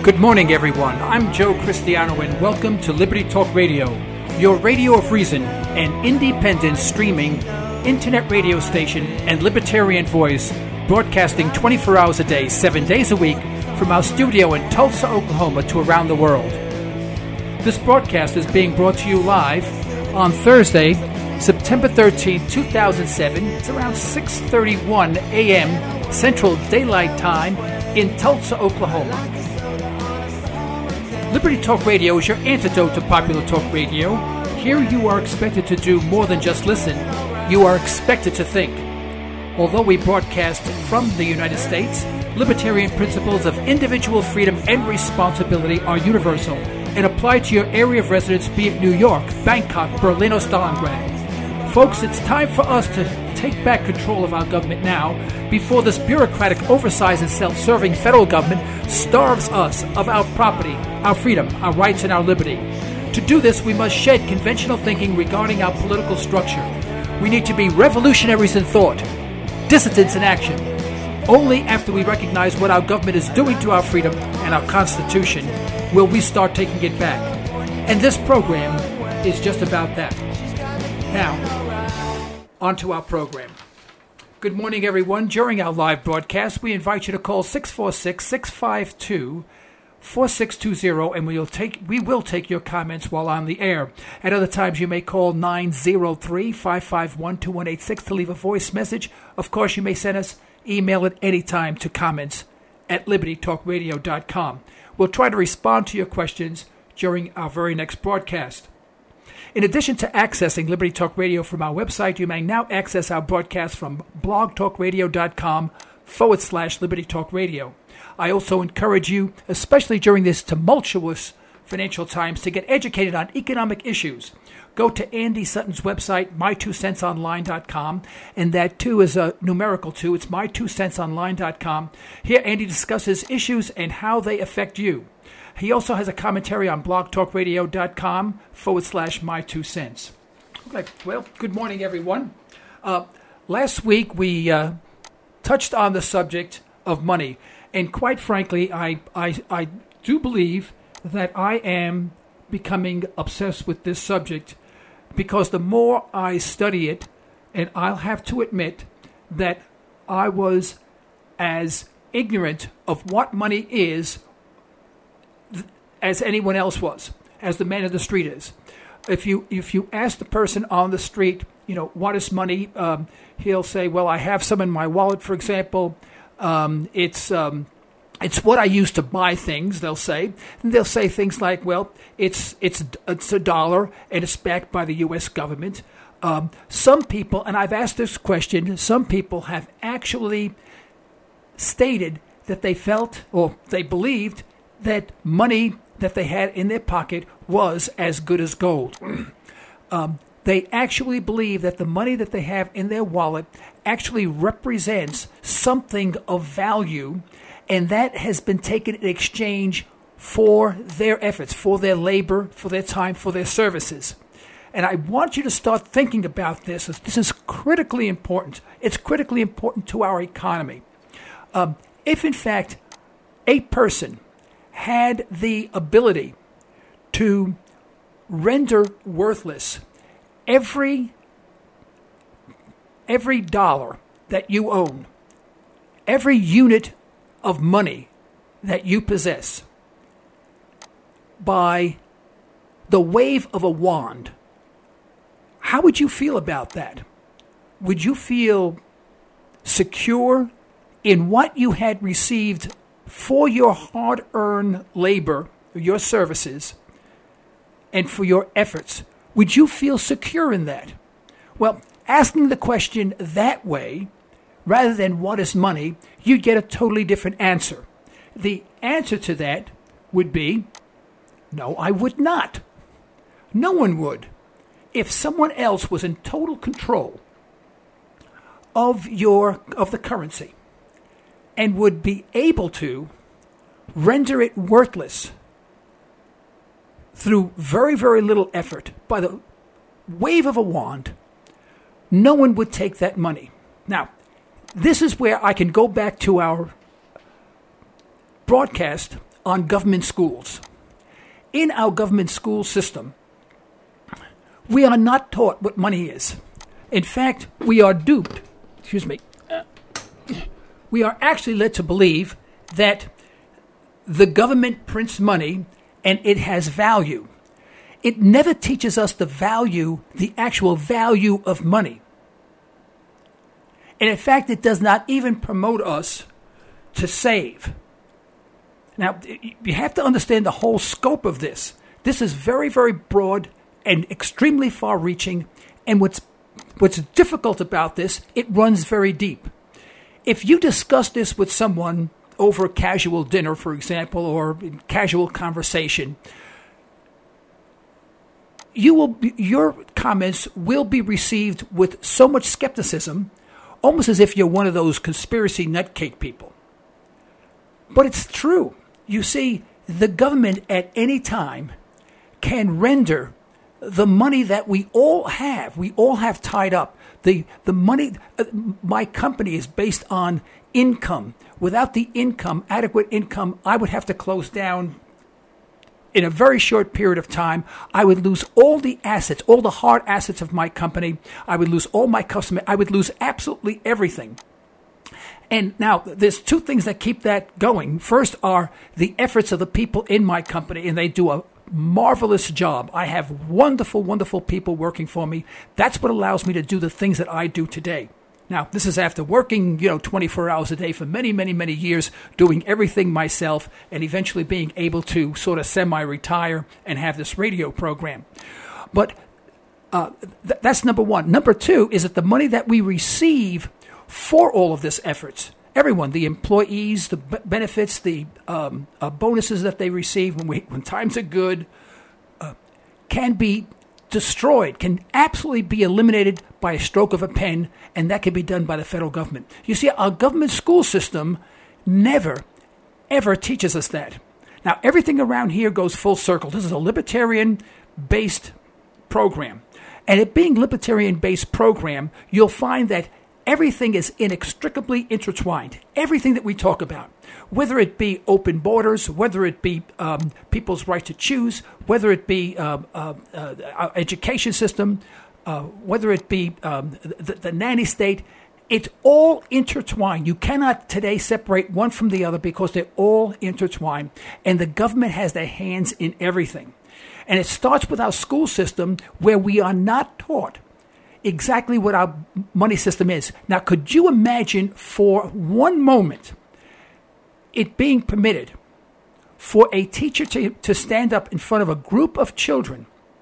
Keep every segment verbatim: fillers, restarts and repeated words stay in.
Good morning, everyone. I'm Joe Cristiano, and welcome to Liberty Talk Radio, your radio of reason, an independent streaming internet radio station and libertarian voice, broadcasting twenty-four hours a day, seven days a week, from our studio in Tulsa, Oklahoma, to around the world. This broadcast is being brought to you live on Thursday, September thirteenth, two thousand seven. It's around six thirty-one a.m. Central Daylight Time in Tulsa, Oklahoma. Liberty Talk Radio is your antidote to popular talk radio. Here you are expected to do more than just listen. You are expected to think. Although we broadcast from the United States, libertarian principles of individual freedom and responsibility are universal and apply to your area of residence, be it New York, Bangkok, Berlin, or Stalingrad. Folks, it's time for us to take back control of our government now before this bureaucratic, oversized, and self-serving federal government starves us of our property, our freedom, our rights, and our liberty. To do this, we must shed conventional thinking regarding our political structure. We need to be revolutionaries in thought, dissidents in action. Only after we recognize what our government is doing to our freedom and our Constitution will we start taking it back. And this program is just about that. Now, on to our program. Good morning, everyone. During our live broadcast, we invite you to call six four six, six five two, four six two zero, and we'll take, we will take your comments while on the air. At other times, you may call nine zero three, five five one, two one eight six to leave a voice message. Of course, you may send us email at any time to comments at liberty talk radio dot com. We'll try to respond to your questions during our very next broadcast. In addition to accessing Liberty Talk Radio from our website, you may now access our broadcast from blogtalkradio.com forward slash Liberty Talk Radio. I also encourage you, especially during this tumultuous financial times, to get educated on economic issues. Go to Andy Sutton's website, my two cents online dot com, and that two is a numerical two. It's my two cents online dot com. Here, Andy discusses issues and how they affect you. He also has a commentary on blogtalkradio.com forward slash my two cents. Okay, well, good morning, everyone. Uh, last week, we uh, touched on the subject of money. And quite frankly, I, I, I do believe that I am becoming obsessed with this subject because the more I study it, and I'll have to admit that I was as ignorant of what money is as anyone else was, as the man of the street is. If you if you ask the person on the street, you know, what is money, um, he'll say, well, I have some in my wallet, for example. Um, it's um, it's what I use to buy things, they'll say. And they'll say things like, well, it's it's it's a dollar, and it's backed by the U S government. Um, some people, and I've asked this question, some people have actually stated that they felt, or they believed, that money that they had in their pocket was as good as gold. um, they actually believe that the money that they have in their wallet actually represents something of value, and that has been taken in exchange for their efforts, for their labor, for their time, for their services. And I want you to start thinking about this. This is critically important. It's critically important to our economy. Um, if, in fact, a person had the ability to render worthless every every dollar that you own, every unit of money that you possess, by the wave of a wand, how would you feel about that? Would you feel secure in what you had received for your hard-earned labor, your services, and for your efforts? Would you feel secure in that? Well, asking the question that way, rather than what is money, you'd get a totally different answer. The answer to that would be, no, I would not. No one would. If someone else was in total control of your of the currency and would be able to render it worthless through very, very little effort, by the wave of a wand, no one would take that money. Now, this is where I can go back to our broadcast on government schools. In our government school system, we are not taught what money is. In fact, we are duped. Excuse me. We are actually led to believe that the government prints money and it has value. It never teaches us the value, the actual value of money. And in fact, it does not even promote us to save. Now, you have to understand the whole scope of this. This is very, very broad and extremely far-reaching. And what's what's difficult about this, it runs very deep. If you discuss this with someone over a casual dinner, for example, or casual conversation, you will be, your comments will be received with so much skepticism, almost as if you're one of those conspiracy nutcake people. But it's true. You see, the government at any time can render the money that we all have, we all have tied up. The the money, uh, my company is based on income. Without the income, adequate income, I would have to close down in a very short period of time. I would lose all the assets, all the hard assets of my company. I would lose all my customers. I would lose absolutely everything. And now there's two things that keep that going. First are the efforts of the people in my company, and they do a marvelous job. I have wonderful, wonderful people working for me. That's what allows me to do the things that I do today. Now, this is after working, you know, twenty-four hours a day for many, many, many years, doing everything myself, and eventually being able to sort of semi-retire and have this radio program. But uh, th- that's number one. Number two is that the money that we receive for all of this efforts, everyone, the employees, the b- benefits, the um, uh, bonuses that they receive when we when times are good, uh, can be destroyed, can absolutely be eliminated by a stroke of a pen, and that can be done by the federal government. You see, our government school system never, ever teaches us that. Now, everything around here goes full circle. This is a libertarian-based program. And it being libertarian-based program, you'll find that everything is inextricably intertwined. Everything that we talk about, whether it be open borders, whether it be um, people's right to choose, whether it be uh, uh, uh, our education system, uh, whether it be um, the, the nanny state, it's all intertwined. You cannot today separate one from the other because they're all intertwined. And the government has their hands in everything. And it starts with our school system where we are not taught exactly what our money system is. Now, could you imagine for one moment it being permitted for a teacher to, to stand up in front of a group of children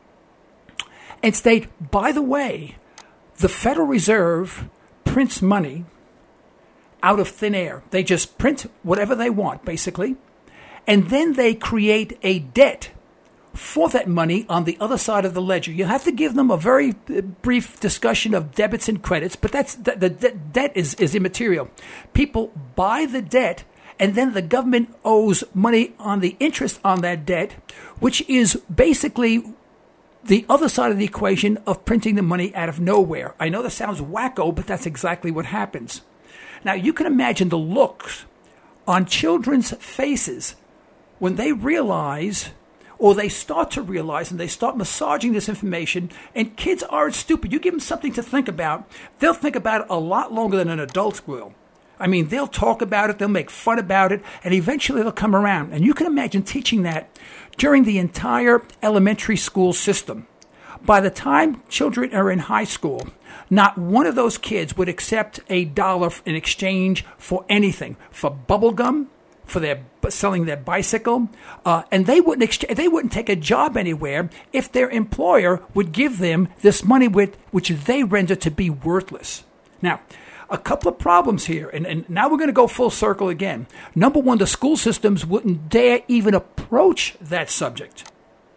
and state, by the way, the Federal Reserve prints money out of thin air. They just print whatever they want, basically, and then they create a debt for that money on the other side of the ledger. You'll have to give them a very brief discussion of debits and credits, but that's the, the, the debt is, is immaterial. People buy the debt, and then the government owes money on the interest on that debt, which is basically the other side of the equation of printing the money out of nowhere. I know that sounds wacko, but that's exactly what happens. Now, you can imagine the looks on children's faces when they realize, or they start to realize, and they start massaging this information, and kids aren't stupid. You give them something to think about, they'll think about it a lot longer than an adult will. I mean, they'll talk about it, they'll make fun about it, and eventually they'll come around. And you can imagine teaching that during the entire elementary school system. By the time children are in high school, not one of those kids would accept a dollar in exchange for anything, for bubble gum, for their selling their bicycle, uh, and they wouldn't exchange, they wouldn't take a job anywhere if their employer would give them this money with which they render to be worthless. Now, a couple of problems here, and, and now we're going to go full circle again. Number one, the school systems wouldn't dare even approach that subject.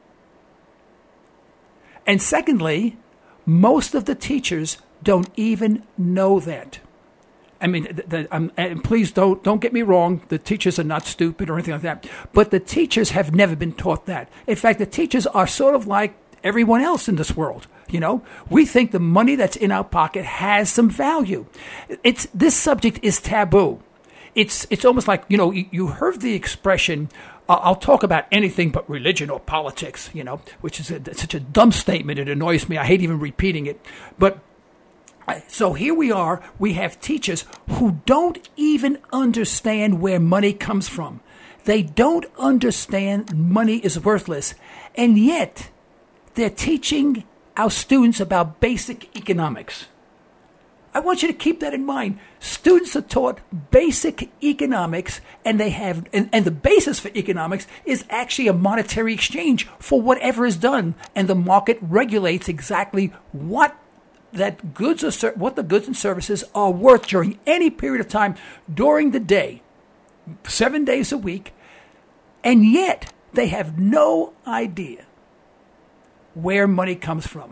And secondly, most of the teachers don't even know that. I mean, the, the, um, and please don't don't get me wrong. The teachers are not stupid or anything like that. But the teachers have never been taught that. In fact, the teachers are sort of like everyone else in this world. You know, we think the money that's in our pocket has some value. It's this subject is taboo. it's it's almost like, you know, you, you heard the expression, uh, I'll talk about anything but religion or politics, you know, which is a, such a dumb statement. It annoys me. I hate even repeating it. But so here we are. We have teachers who don't even understand where money comes from. They don't understand money is worthless. And yet they're teaching our students about basic economics. I want you to keep that in mind. Students are taught basic economics, and they have, and, and the basis for economics is actually a monetary exchange for whatever is done, and the market regulates exactly what that goods or what the goods and services are worth during any period of time during the day, seven days a week, and yet they have no idea where money comes from.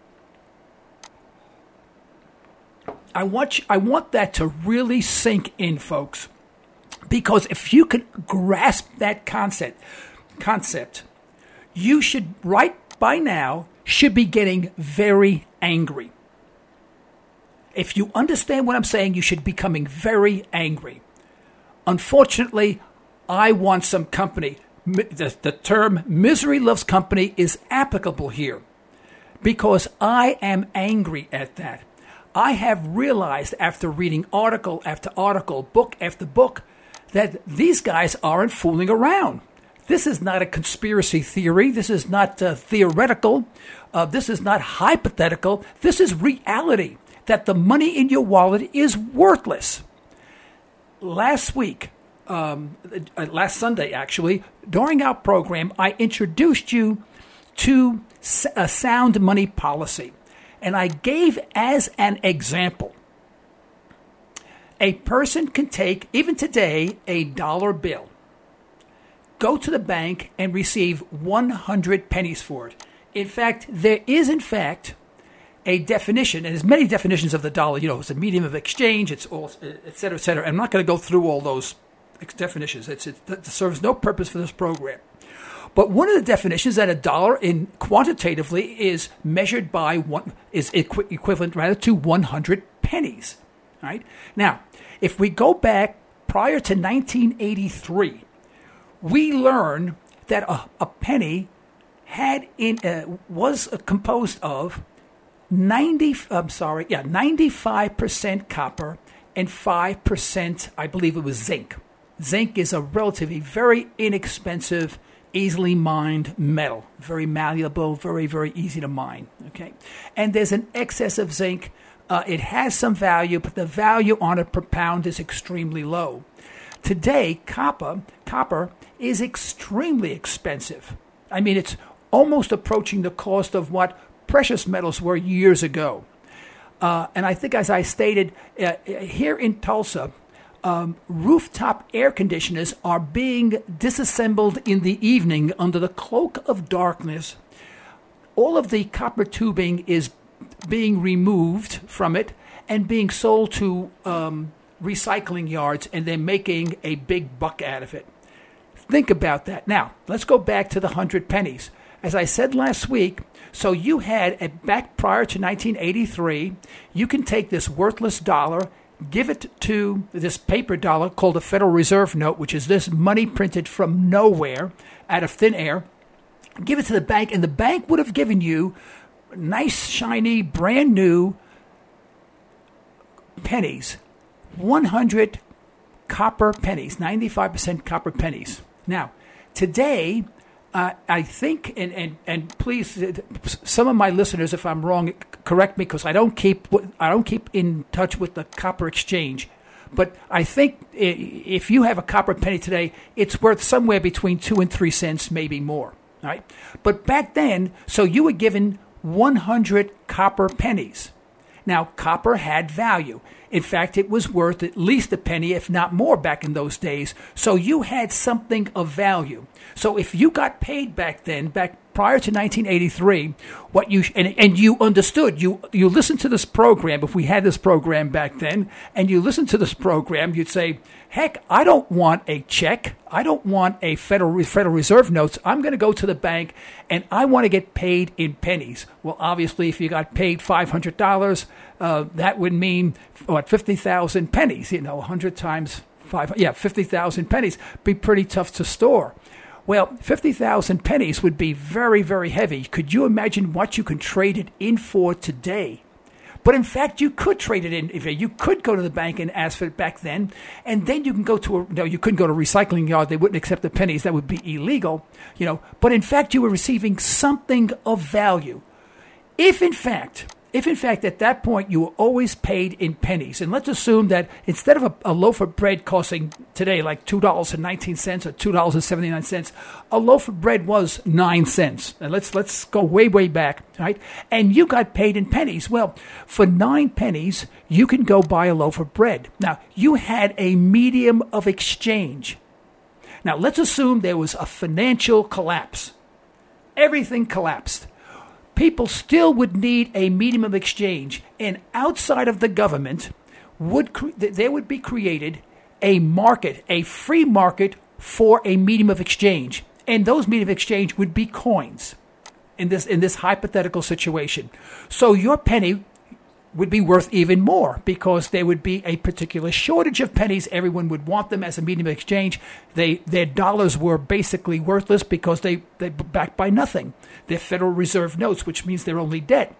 I want you, I want that to really sink in, folks, because if you can grasp that concept, concept, you should right by now should be getting very angry. If you understand what I'm saying, you should be becoming very angry. Unfortunately, I want some company. The, the term misery loves company is applicable here because I am angry at that. I have realized after reading article after article, book after book, that these guys aren't fooling around. This is not a conspiracy theory. This is not uh, theoretical. Uh, this is not hypothetical. This is reality, that the money in your wallet is worthless. Last week, um, uh, last Sunday actually, during our program, I introduced you to a sound money policy. And I gave as an example, a person can take, even today, a dollar bill, go to the bank and receive one hundred pennies for it. In fact, there is, in fact, a definition, and there's many definitions of the dollar. You know, it's a medium of exchange, it's all, et cetera, et cetera. I'm not going to go through all those definitions. It's, it, it serves no purpose for this program. But one of the definitions that a dollar in quantitatively is measured by one is equi- equivalent rather to one hundred pennies. Right? Now, if we go back prior to nineteen eighty-three, we learn that a, a penny had in uh, was composed of ninety. I'm sorry, yeah, ninety-five percent copper and five percent, I believe it was zinc. Zinc is a relatively very inexpensive, easily mined metal, very malleable, very, very easy to mine. Okay, and there's an excess of zinc. Uh, it has some value, but the value on it per pound is extremely low. Today, copper, copper is extremely expensive. I mean, it's almost approaching the cost of what precious metals were years ago. Uh, and I think, as I stated, uh, here in Tulsa, Um, rooftop air conditioners are being disassembled in the evening under the cloak of darkness. All of the copper tubing is being removed from it and being sold to um, recycling yards, and they're making a big buck out of it. Think about that. Now, let's go back to the hundred pennies. As I said last week, so you had, a, back prior to nineteen eighty-three, you can take this worthless dollar, give it to this paper dollar called a Federal Reserve note, which is this money printed from nowhere, out of thin air. Give it to the bank, and the bank would have given you nice, shiny, brand new pennies, one hundred copper pennies, ninety-five percent copper pennies. Now, today, uh, I think, and, and, and please, some of my listeners, if I'm wrong, correct me, because I don't keep I don't keep in touch with the copper exchange. But I think if you have a copper penny today, it's worth somewhere between two and three cents, maybe more. Right? But back then, so you were given one hundred copper pennies. Now, copper had value. In fact, it was worth at least a penny, if not more, back in those days. So you had something of value. So if you got paid back then, back prior to nineteen eighty-three, what you and, and you understood, you you listened to this program. If we had this program back then, and you listened to this program, you'd say, "Heck, I don't want a check. I don't want a Federal Federal Reserve notes. I'm going to go to the bank, and I want to get paid in pennies." Well, obviously, if you got paid five hundred dollars, uh, that would mean what fifty thousand pennies. You know, a hundred times five, yeah, fifty thousand pennies. Be pretty tough to store. Well, fifty thousand pennies would be very, very heavy. Could you imagine what you can trade it in for today? But in fact, you could trade it in. If you could go to the bank and ask for it back then, and then you can go to a, no, you couldn't go to a recycling yard. They wouldn't accept the pennies. That would be illegal, you know. But in fact, you were receiving something of value. If in fact, if in fact at that point you were always paid in pennies, and let's assume that instead of a, a loaf of bread costing today like two dollars and nineteen cents or two dollars and seventy-nine cents, a loaf of bread was nine cents. And let's let's go way, way back, right? And you got paid in pennies. Well, for nine pennies, you can go buy a loaf of bread. Now, you had a medium of exchange. Now, let's assume there was a financial collapse. Everything collapsed. People still would need a medium of exchange, and outside of the government, would cre- there would be created a market, a free market for a medium of exchange, and those medium of exchange would be coins. In this in this hypothetical situation, so your penny would be worth even more because there would be a particular shortage of pennies. Everyone would want them as a medium of exchange. They their dollars were basically worthless because they they were backed by nothing. They're Federal Reserve notes, which means they're only debt.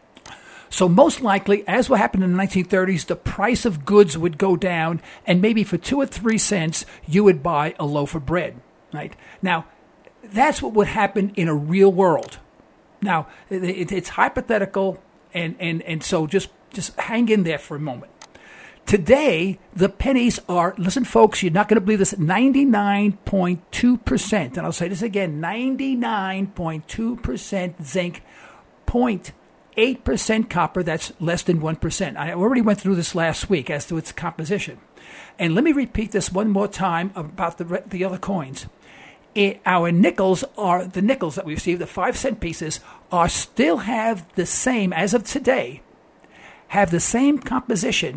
So most likely, as what happened in the nineteen thirties, the price of goods would go down, and maybe for two or three cents, you would buy a loaf of bread. Right now, that's what would happen in a real world. Now, it, it's hypothetical. And, and and so just, just hang in there for a moment. Today, the pennies are, listen, folks, you're not going to believe this, ninety-nine point two percent. And I'll say this again, ninety-nine point two percent zinc, zero point eight percent copper, that's less than one percent. I already went through this last week as to its composition. And let me repeat this one more time about the the other coins. It, our nickels are, the nickels that we receive, the five cent pieces, are still have the same, as of today, have the same composition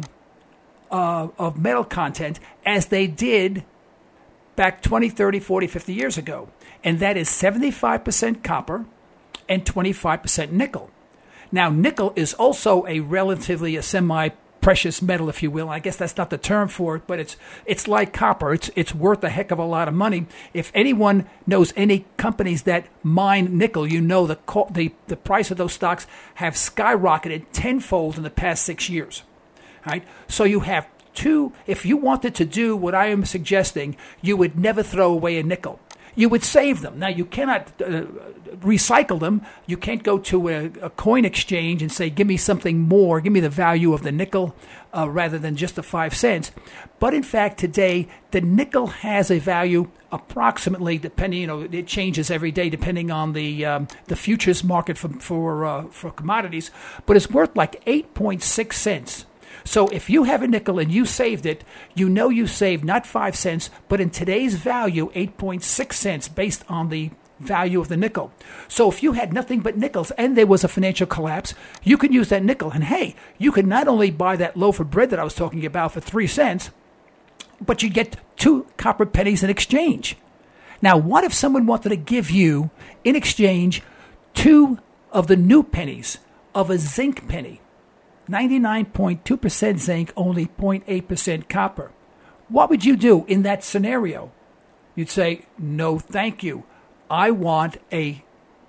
uh, of metal content as they did back twenty, thirty, forty, fifty years ago. And that is seventy-five percent copper and twenty-five percent nickel. Now, nickel is also a relatively a semi precious metal, if you will. I guess that's not the term for it, but it's it's like copper. It's it's worth a heck of a lot of money. If anyone knows any companies that mine nickel, you know the co- the the price of those stocks have skyrocketed tenfold in the past six years. Right? So you have two. If you wanted to do what I am suggesting, you would never throw away a nickel. You would save them. Now, you cannot uh, recycle them. You can't go to a, a coin exchange and say, give me something more, give me the value of the nickel uh, rather than just the five cents. But in fact, today, the nickel has a value approximately, depending, you know, it changes every day depending on the um, the futures market for, for, uh, for commodities, but it's worth like eight point six cents. So if you have a nickel and you saved it, you know you saved not five cents, but in today's value, eight point six cents based on the value of the nickel. So if you had nothing but nickels and there was a financial collapse, you could use that nickel. And hey, you could not only buy that loaf of bread that I was talking about for three cents, but you get two copper pennies in exchange. Now, what if someone wanted to give you, in exchange, two of the new pennies of a zinc penny? ninety-nine point two percent zinc, only zero point eight percent copper. What would you do in that scenario? You'd say, no, thank you. I want a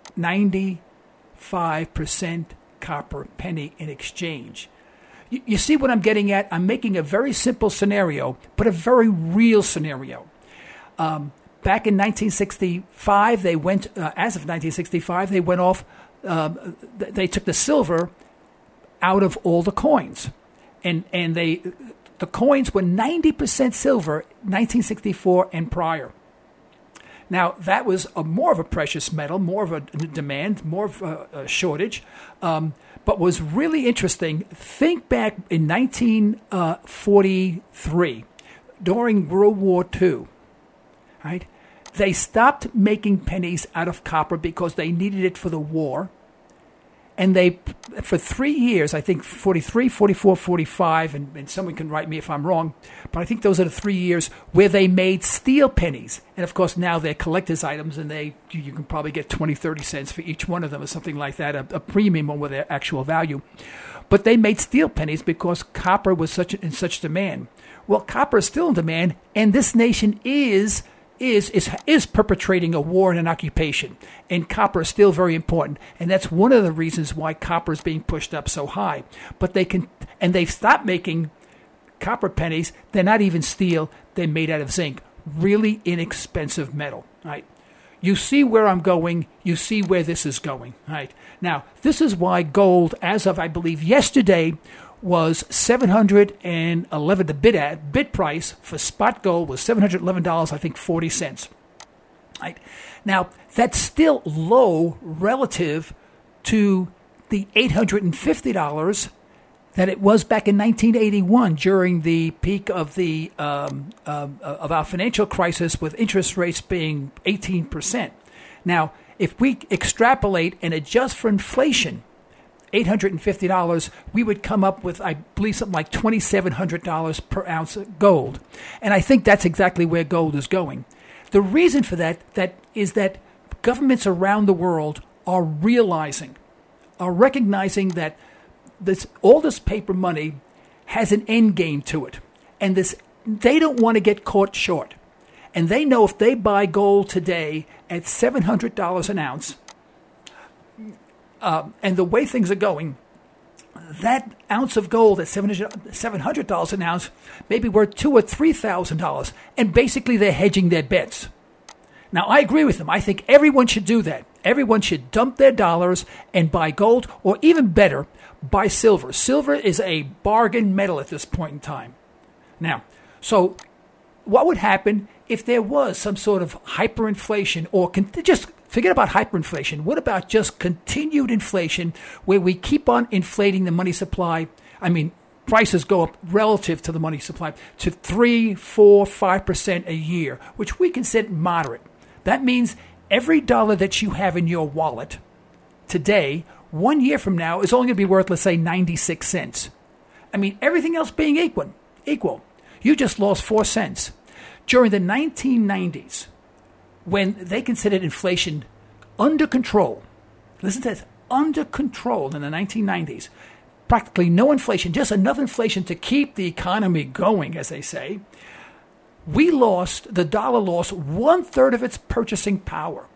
ninety-five percent copper penny in exchange. You, you see what I'm getting at? I'm making a very simple scenario, but a very real scenario. Um, back in nineteen sixty-five, they went, uh, as of nineteen sixty-five, they went off, um, they took the silver out of all the coins. And and they the coins were ninety percent silver, nineteen sixty-four and prior. Now, that was a more of a precious metal, more of a demand, more of a, a shortage. Um, but was really interesting, think back in nineteen forty-three, during World War Two, right? They stopped making pennies out of copper because they needed it for the war. And they, for three years, I think forty-three, forty-four, forty-five, and, and someone can write me if I'm wrong, but I think those are the three years where they made steel pennies. And of course, now they're collector's items, and they you can probably get twenty, thirty cents for each one of them or something like that, a, a premium over their actual value. But they made steel pennies because copper was such in such demand. Well, copper is still in demand, and this nation is is is is perpetrating a war and an occupation, and copper is still very important, and that's one of the reasons why copper is being pushed up so high. But they can, and they've stopped making copper pennies. They're not even steel; they're made out of zinc, really inexpensive metal. Right? You see where I'm going. You see where this is going. Right? Now, this is why gold, as of I believe yesterday, was seven hundred eleven. The bid at bid price for spot gold was seven hundred eleven dollars, I think forty cents. Right. Now, that's still low relative to the eight hundred fifty dollars that it was back in nineteen eighty-one during the peak of the um, uh, of our financial crisis, with interest rates being eighteen percent. Now, if we extrapolate and adjust for inflation, eight hundred fifty dollars, we would come up with, I believe, something like two thousand seven hundred dollars per ounce of gold. And I think that's exactly where gold is going. The reason for that, that is that governments around the world are realizing, are recognizing that this all this paper money has an end game to it. And this they don't want to get caught short. And they know if they buy gold today at seven hundred dollars an ounce, Uh, and the way things are going, that ounce of gold at seven hundred dollars an ounce may be worth two or three thousand dollars, and basically they're hedging their bets. Now, I agree with them. I think everyone should do that. Everyone should dump their dollars and buy gold, or even better, buy silver. Silver is a bargain metal at this point in time. Now, so what would happen if there was some sort of hyperinflation, or con- just forget about hyperinflation. What about just continued inflation, where we keep on inflating the money supply? I mean, prices go up relative to the money supply to three, four, five percent a year, which we consider moderate. That means every dollar that you have in your wallet today, one year from now, is only going to be worth, let's say, ninety-six cents. I mean, everything else being equal, equal, you just lost four cents. During the nineteen nineties, when they considered inflation under control, listen to this, under control in the nineteen nineties, practically no inflation, just enough inflation to keep the economy going, as they say, we lost, the dollar lost one third of its purchasing power.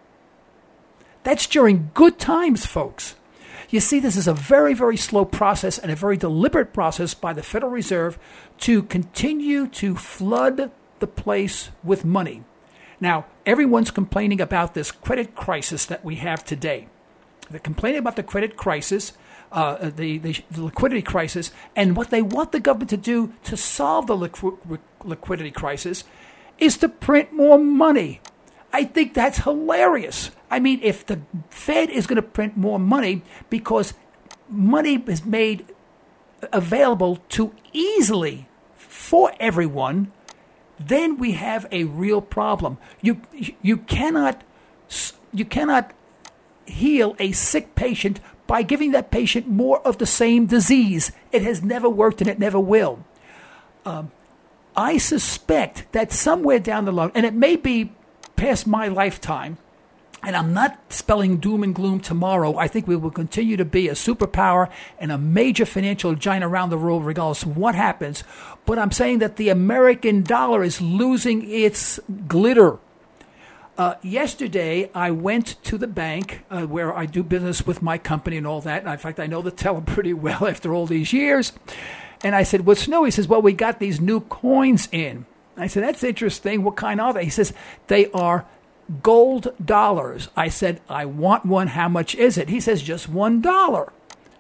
That's during good times, folks. You see, this is a very, very slow process and a very deliberate process by the Federal Reserve to continue to flood the place with money. Now, everyone's complaining about this credit crisis that we have today. They're complaining about the credit crisis, uh, the, the, the liquidity crisis, and what they want the government to do to solve the liqu- liquidity crisis is to print more money. I think that's hilarious. I mean, if the Fed is going to print more money because money is made available too easily for everyone, then we have a real problem. You you cannot you cannot heal a sick patient by giving that patient more of the same disease. It has never worked and it never will. Um, I suspect that somewhere down the line, and it may be past my lifetime, and I'm not spelling doom and gloom tomorrow. I think we will continue to be a superpower and a major financial giant around the world regardless of what happens. But I'm saying that the American dollar is losing its glitter. Uh, yesterday, I went to the bank uh, where I do business with my company and all that. In fact, I know the teller pretty well after all these years. And I said, what's new? He says, well, we got these new coins in. I said, that's interesting. What kind are they? He says, they are gold dollars. I said, I want one. How much is it? He says, just one dollar.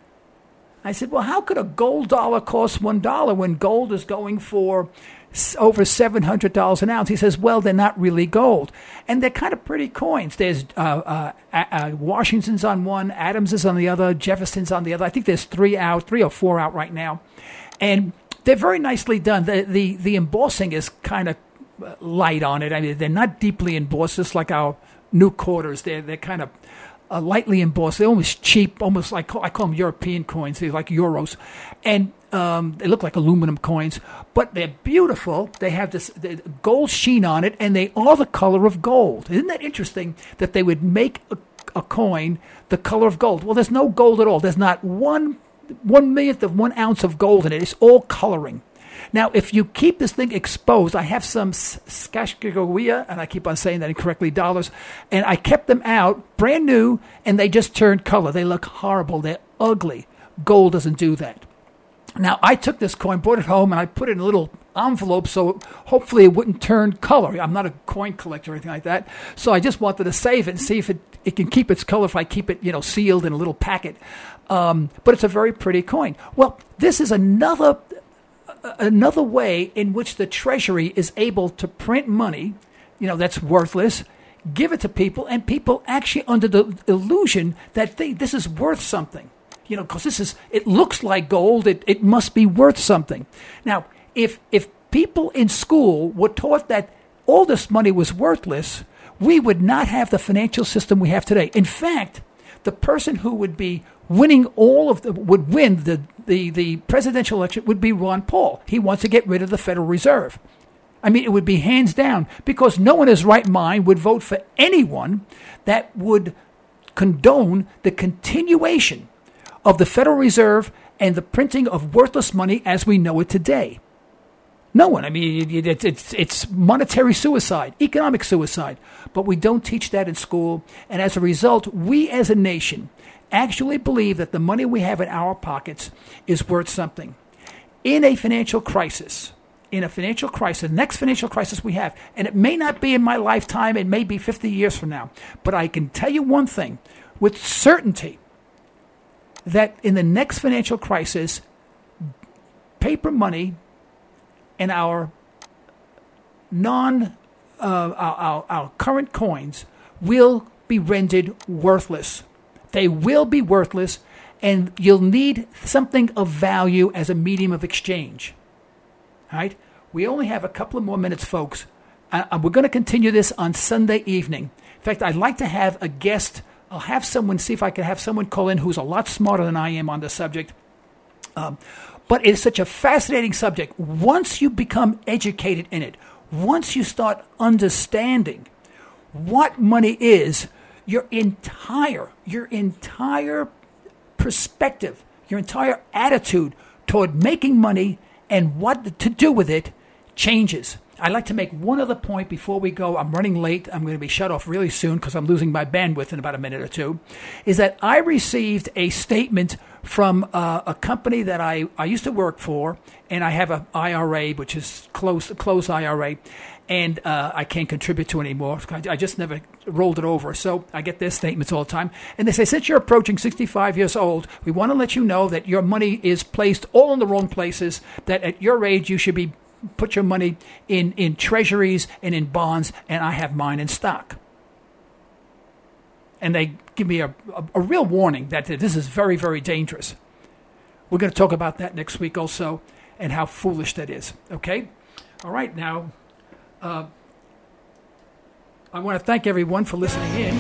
I said, well, how could a gold dollar cost one dollar when gold is going for over seven hundred dollars an ounce? He says, well, they're not really gold. And they're kind of pretty coins. There's uh, uh, uh, Washington's on one, Adams is on the other, Jefferson's on the other. I think there's three out, three or four out right now. And they're very nicely done. The the, the embossing is kind of light on it. I mean, they're not deeply embossed, just like our new quarters. They're, they're kind of uh, lightly embossed. They're almost cheap, almost like, I call them European coins. They're like euros. And um, they look like aluminum coins, but they're beautiful. They have this gold sheen on it, and they are the color of gold. Isn't that interesting that they would make a, a coin the color of gold? Well, there's no gold at all. There's not one one millionth of one ounce of gold in it. It's all coloring. Now, if you keep this thing exposed, I have some Skashkagoia, and I keep on saying that incorrectly, dollars, and I kept them out, brand new, and they just turned color. They look horrible. They're ugly. Gold doesn't do that. Now, I took this coin, brought it home, and I put it in a little envelope so hopefully it wouldn't turn color. I'm not a coin collector or anything like that, so I just wanted to save it and see if it, it can keep its color if I keep it, you know, sealed in a little packet. Um, but it's a very pretty coin. Well, this is another another way in which the Treasury is able to print money, you know, that's worthless, give it to people, and people actually under the illusion that they, this is worth something. You know, because this is, it looks like gold, it, it must be worth something. Now, if if people in school were taught that all this money was worthless, we would not have the financial system we have today. In fact, the person who would be winning all of the, would win the, the, the presidential election would be Ron Paul. He wants to get rid of the Federal Reserve. I mean, it would be hands down, because no one in his right mind would vote for anyone that would condone the continuation of the Federal Reserve and the printing of worthless money as we know it today. No one. I mean, it's, it's, it's monetary suicide, economic suicide. But we don't teach that in school. And as a result, we as a nation actually believe that the money we have in our pockets is worth something. In a financial crisis, in a financial crisis, the next financial crisis we have, and it may not be in my lifetime, it may be fifty years from now, but I can tell you one thing with certainty, that in the next financial crisis, paper money and our non, uh, our, our, our current coins will be rendered worthless. They will be worthless, and you'll need something of value as a medium of exchange. All right? We only have a couple of more minutes, folks. Uh, we're going to continue this on Sunday evening. In fact, I'd like to have a guest. I'll have someone, see if I can have someone call in who's a lot smarter than I am on the subject. Um, but it's such a fascinating subject. Once you become educated in it, once you start understanding what money is, your entire, your entire perspective, your entire attitude toward making money and what to do with it changes. I'd like to make one other point before we go. I'm running late. I'm going to be shut off really soon because I'm losing my bandwidth in about a minute or two. Is that I received a statement from uh, a company that I, I used to work for, and I have an I R A, which is close, close I R A, and uh, I can't contribute to anymore. I, I just never rolled it over. So I get their statements all the time. And they say, since you're approaching sixty-five years old, we want to let you know that your money is placed all in the wrong places, that at your age you should be put your money in, in treasuries and in bonds, and I have mine in stock. And they give me a, a, a real warning that this is very, very dangerous. We're going to talk about that next week also, and how foolish that is. Okay? All right, now, uh, I want to thank everyone for listening in.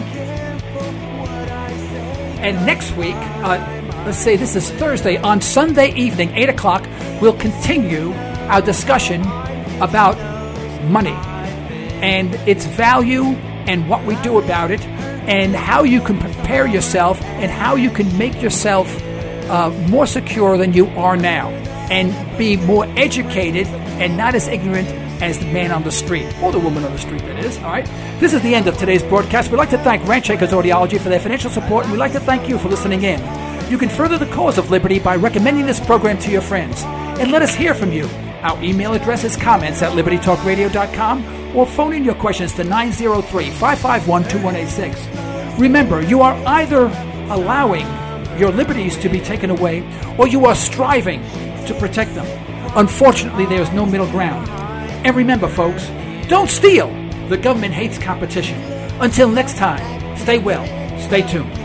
And next week, uh, let's say this is Thursday, on Sunday evening, eight o'clock, we'll continue our discussion about money and its value and what we do about it and how you can prepare yourself and how you can make yourself uh, more secure than you are now and be more educated and not as ignorant as the man on the street, or the woman on the street, that is. All right. This is the end of today's broadcast. We'd like to thank Ranch Acres Audiology for their financial support, and we'd like to thank you for listening in. You can further the cause of liberty by recommending this program to your friends. And let us hear from you. Our email address is comments at liberty talk radio dot com, or phone in your questions to nine zero three, five five one, two one eight six. Remember, you are either allowing your liberties to be taken away, or you are striving to protect them. Unfortunately, there is no middle ground. And remember, folks, don't steal. The government hates competition. Until next time, stay well, stay tuned.